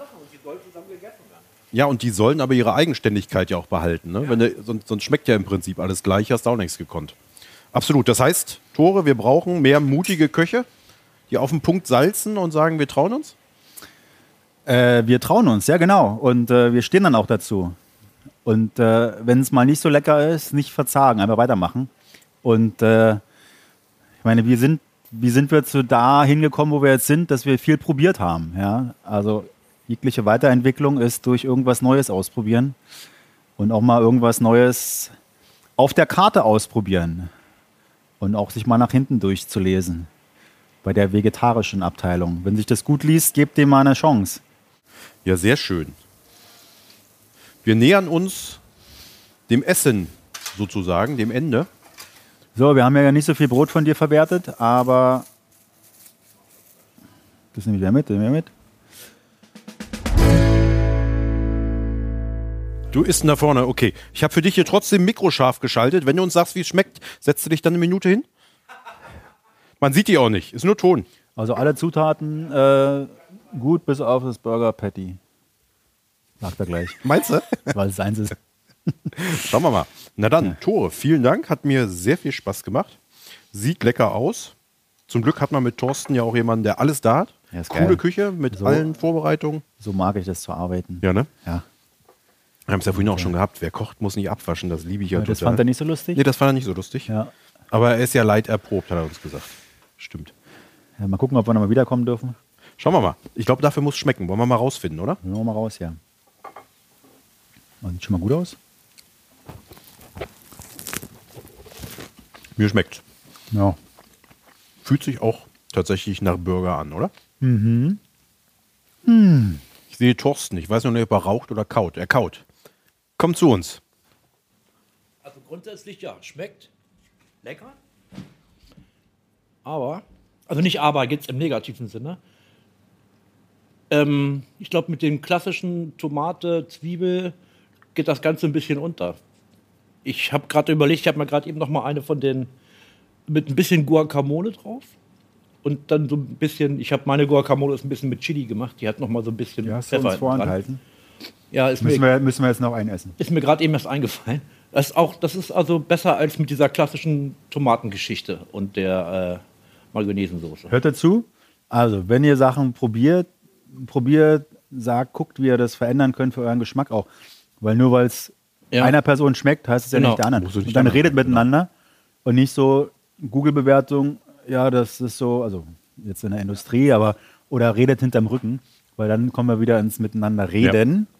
Ja, und die sollen aber ihre Eigenständigkeit ja auch behalten. Ne? Sonst schmeckt ja im Prinzip alles gleich, hast du auch nichts gekonnt. Absolut. Das heißt, Tore, wir brauchen mehr mutige Köche, die auf den Punkt salzen und sagen, wir trauen uns? Wir trauen uns, ja genau. Und wir stehen dann auch dazu. Und wenn es mal nicht so lecker ist, nicht verzagen, einfach weitermachen. Und ich meine, wie sind wir zu da hingekommen, wo wir jetzt sind, dass wir viel probiert haben. Ja? Also jegliche Weiterentwicklung ist durch irgendwas Neues ausprobieren und auch mal irgendwas Neues auf der Karte ausprobieren und auch sich mal nach hinten durchzulesen bei der vegetarischen Abteilung. Wenn sich das gut liest, gebt dem mal eine Chance. Ja, sehr schön. Wir nähern uns dem Essen sozusagen, dem Ende. So, wir haben ja nicht so viel Brot von dir verwertet, aber das nehme ich wieder mit. Du isst da vorne, okay. Ich habe für dich hier trotzdem mikroscharf geschaltet. Wenn du uns sagst, wie es schmeckt, setzt du dich dann eine Minute hin? Man sieht die auch nicht, ist nur Ton. Also alle Zutaten gut, bis auf das Burger Patty. Sagt er gleich. Meinst du? Weil es eins ist. Schauen wir mal. Na dann, Tore, vielen Dank. Hat mir sehr viel Spaß gemacht. Sieht lecker aus. Zum Glück hat man mit Thorsten ja auch jemanden, der alles da hat. Ja, ist coole geil. Küche mit allen Vorbereitungen. So mag ich das zu arbeiten. Ja, ne? Ja. Wir haben es ja vorhin auch schon gehabt. Wer kocht, muss nicht abwaschen. Das liebe ich ja total. Das fand er nicht so lustig? Nee, das fand er nicht so lustig. Ja. Aber er ist ja leiterprobt, hat er uns gesagt. Stimmt. Ja, mal gucken, ob wir nochmal wiederkommen dürfen. Schauen wir mal. Ich glaube, dafür muss es schmecken. Wollen wir mal rausfinden, oder? Gehen wir mal raus, ja. Sieht schon mal gut aus. Mir schmeckt. Ja. Fühlt sich auch tatsächlich nach Burger an, oder? Ich sehe Thorsten. Ich weiß noch nicht, ob er raucht oder kaut. Er kaut. Kommt zu uns. Also grundsätzlich ja, schmeckt lecker. Aber, also nicht aber, jetzt im negativen Sinne. Ich glaube, mit dem klassischen Tomate, Zwiebel geht das Ganze ein bisschen unter. Ich habe gerade überlegt, ich habe mir gerade eben noch mal eine von den mit ein bisschen Guacamole drauf. Und dann so ein bisschen, ich habe meine Guacamole ist ein bisschen mit Chili gemacht. Die hat noch mal so ein bisschen Ja, hast du uns vorenthalten? Ja, Müssen wir jetzt noch einen essen? ist mir gerade eben erst eingefallen. Das ist also besser als mit dieser klassischen Tomatengeschichte und der Mayonnaisensoße. Hört dazu. Also, wenn ihr Sachen probiert, sagt, guckt, wie ihr das verändern könnt für euren Geschmack auch. Weil nur weil es einer Person schmeckt, heißt es ja nicht der anderen. Und dann redet miteinander und nicht so Google-Bewertung, ja, das ist so, also jetzt in der Industrie, aber oder redet hinterm Rücken, weil dann kommen wir wieder ins Miteinander reden.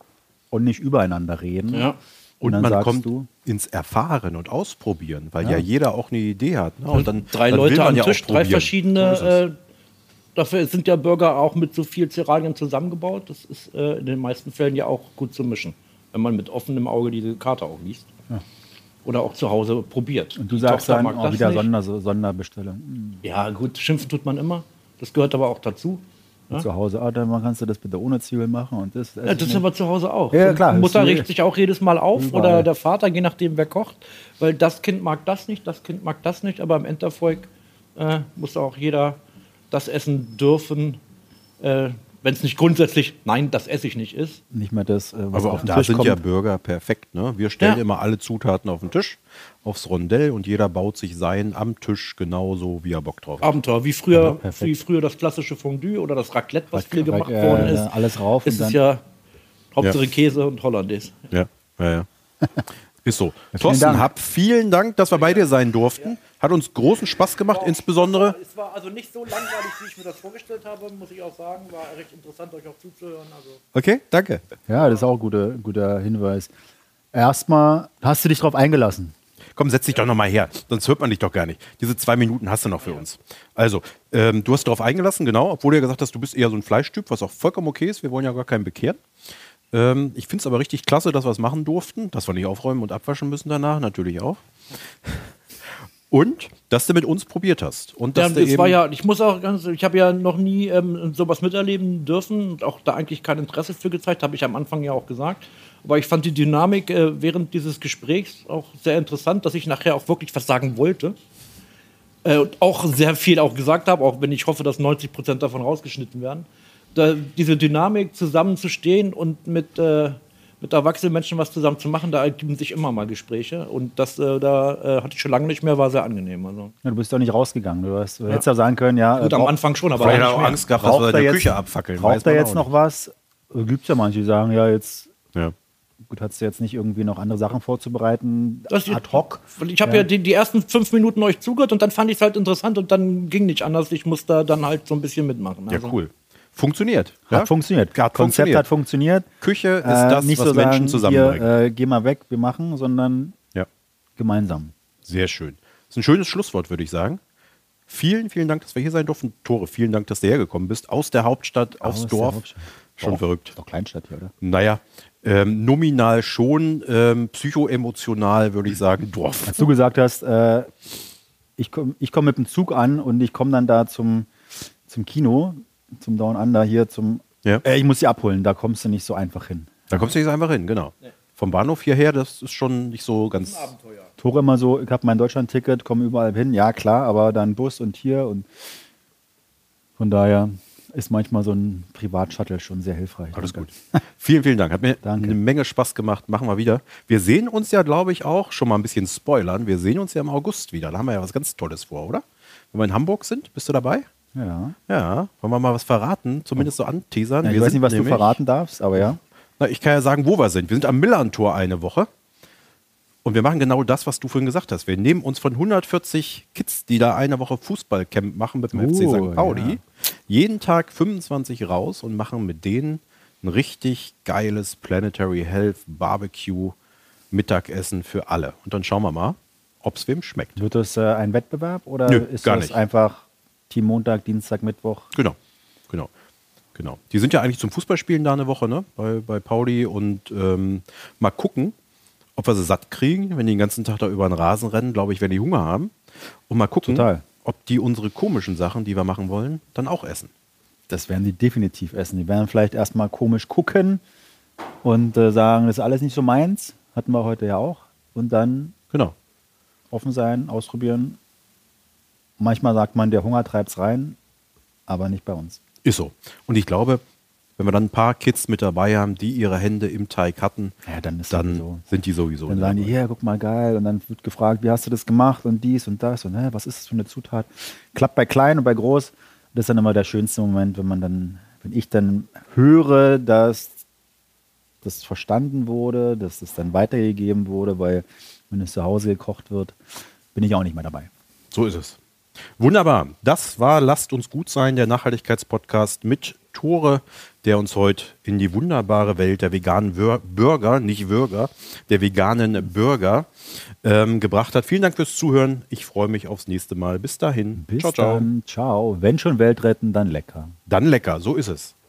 und nicht übereinander reden. Ja. Und dann man sagst kommt du, ins Erfahren und Ausprobieren, weil ja jeder auch eine Idee hat. Ne? Und dann, drei dann will Leute man am ja auch Tisch, drei probieren. So ist verschiedene. es. Dafür sind ja Burger auch mit so viel Cerealien zusammengebaut. Das ist in den meisten Fällen ja auch gut zu mischen, wenn man mit offenem Auge diese Karte auch liest. Oder auch zu Hause probiert. und du Die sagst Tochter dann mag auch das wieder nicht. Sonderbestellung. Ja, gut, schimpfen tut man immer. Das gehört aber auch dazu. Zu Hause, dann kannst du das bitte ohne Zwiebel machen und das. Ja, das ist aber zu Hause auch. Ja, klar, Die Mutter ist- regt sich auch jedes Mal auf Überall. oder der Vater, je nachdem wer kocht, weil das Kind mag das nicht, das Kind mag das nicht, aber im Enterfolg muss auch jeder das essen dürfen, wenn es nicht grundsätzlich, nein, das esse ich nicht ist. nicht mehr das, was Aber auf auch den da Tisch sind kommt. ja Burger perfekt. Ne? Wir stellen Ja. immer alle Zutaten auf den Tisch, aufs Rondell und jeder baut sich sein am Tisch genauso, wie er Bock drauf hat. Abenteuer, wie früher das klassische Fondue oder das Raclette, was viel gemacht worden ist. Alles rauf Ist und es dann. ja Hauptsache Käse und Hollandaise. Ja, ja. Ist so. vielen Thorsten, Dank. vielen Dank, dass wir bei dir sein durften. Hat uns großen Spaß gemacht, insbesondere. Es war also nicht so langweilig, wie ich mir das vorgestellt habe, muss ich auch sagen. War recht interessant, euch auch zuzuhören. Also Okay, danke. Ja, das ist auch ein guter Hinweis. Erstmal hast du dich drauf eingelassen. Komm, setz dich doch noch mal her, sonst hört man dich doch gar nicht. Diese 2 Minuten hast du noch für uns. Also, du hast darauf eingelassen, genau, obwohl du ja gesagt hast, du bist eher so ein Fleischtyp, was auch vollkommen okay ist. Wir wollen ja gar keinen bekehren. Ich finde es aber richtig klasse, dass wir es machen durften, dass wir nicht aufräumen und abwaschen müssen danach, natürlich auch. Und, dass du mit uns probiert hast. Und ja, dass du das eben, war ja, ich habe ja noch nie sowas miterleben dürfen und auch da eigentlich kein Interesse für gezeigt, habe ich am Anfang ja auch gesagt. Aber ich fand die Dynamik während dieses Gesprächs auch sehr interessant, dass ich nachher auch wirklich was sagen wollte. Und auch sehr viel auch gesagt habe, auch wenn ich hoffe, dass 90% davon rausgeschnitten werden. Diese Dynamik zusammenzustehen und mit erwachsenen Menschen was zusammen zu machen, da ergeben sich immer mal Gespräche. Und das hatte ich schon lange nicht mehr, war sehr angenehm. Also. Ja, du bist doch nicht rausgegangen. Du hättest ja sagen können, ja. Gut, am Anfang schon, aber weil auch er nicht auch mehr. Angst gehabt, dass Braucht wir er deine jetzt- Küche abfackeln. Braucht weiß er man jetzt auch noch was? Gibt es ja manche, die sagen, ja, jetzt, nicht. Ja. gut, hast du jetzt nicht irgendwie noch andere Sachen vorzubereiten, Das- ad hoc. Ich habe ja die ersten 5 Minuten euch zugehört und dann fand ich es halt interessant und dann ging nicht anders. Ich musste dann halt so ein bisschen mitmachen. Ja, Also, cool. Funktioniert. Hat ja? funktioniert. Hat Konzept hat funktioniert. Küche ist das, nicht was so Menschen sagen, zusammenbringt. hier, geh mal weg, wir machen, sondern Ja. gemeinsam. Sehr schön. Das ist ein schönes Schlusswort, würde ich sagen. Vielen, vielen Dank, dass wir hier sein durften. Tore, vielen Dank, dass du hergekommen bist. Aus der Hauptstadt aufs Aus der Dorf. Hauptstadt. Schon verrückt. Doch Kleinstadt hier, oder? Naja, nominal schon, psychoemotional würde ich sagen, Dorf. Als du gesagt hast, ich komm mit dem Zug an und ich komme dann da zum Kino, zum Down Under hier, Ja. ich muss sie abholen, da kommst du nicht so einfach hin. Da kommst du jetzt einfach hin, genau. Vom Bahnhof hierher, das ist schon nicht so ganz. Tore immer so, ich habe mein Deutschland-Ticket, komme überall hin, ja klar, aber dann Bus und hier und von daher ist manchmal so ein Privatshuttle schon sehr hilfreich. Alles Danke. gut. Vielen, vielen Dank. Hat mir Danke. eine Menge Spaß gemacht. Machen wir wieder. Wir sehen uns ja, glaube ich, auch, schon mal ein bisschen spoilern. Wir sehen uns ja im August wieder. Da haben wir ja was ganz Tolles vor, oder? Wenn wir in Hamburg sind, bist du dabei? Ja. Ja. Wollen wir mal was verraten? Zumindest so anteasern. Ja, ich Wir weiß sind nicht, was du nämlich- verraten darfst, aber ja. Na, ich kann ja sagen, wo wir sind. Wir sind am Millantor eine Woche. Und wir machen genau das, was du vorhin gesagt hast. Wir nehmen uns von 140 Kids, die da eine Woche Fußballcamp machen mit dem FC St. Pauli, ja. jeden Tag 25 raus und machen mit denen ein richtig geiles Planetary Health Barbecue Mittagessen für alle. Und dann schauen wir mal, ob es wem schmeckt. Wird das ein Wettbewerb oder Nö, ist gar das nicht. einfach Team Montag, Dienstag, Mittwoch? Genau. Die sind ja eigentlich zum Fußballspielen da eine Woche, ne? Bei Pauli und mal gucken, ob wir sie satt kriegen, wenn die den ganzen Tag da über den Rasen rennen, glaube ich, wenn die Hunger haben. Und mal gucken, Total. ob die unsere komischen Sachen, die wir machen wollen, dann auch essen. Das werden die definitiv essen. Die werden vielleicht erstmal komisch gucken und sagen, das ist alles nicht so meins. Hatten wir heute ja auch. Und dann Genau. offen sein, ausprobieren. Manchmal sagt man, der Hunger treibt's rein, aber nicht bei uns. Ist so. Und ich glaube, wenn wir dann ein paar Kids mit dabei haben, die ihre Hände im Teig hatten, Ja, dann ist dann sowieso. sind die sowieso. Dann sagen die, dabei. hier, guck mal, geil. Und dann wird gefragt, wie hast du das gemacht und dies und das. Und was ist das für eine Zutat? Klappt bei klein und bei groß. Das ist dann immer der schönste Moment, wenn ich dann höre, dass das verstanden wurde, dass es dann weitergegeben wurde, weil wenn es zu Hause gekocht wird, bin ich auch nicht mehr dabei. So ist es. Wunderbar. Das war Lasst uns gut sein, der Nachhaltigkeitspodcast mit Tore, der uns heute in die wunderbare Welt der veganen Burger, nicht Würger, der veganen Burger gebracht hat. Vielen Dank fürs Zuhören. Ich freue mich aufs nächste Mal. Bis dahin. Bis ciao, ciao. dann. Ciao. Wenn schon Welt retten, dann lecker. Dann lecker. So ist es.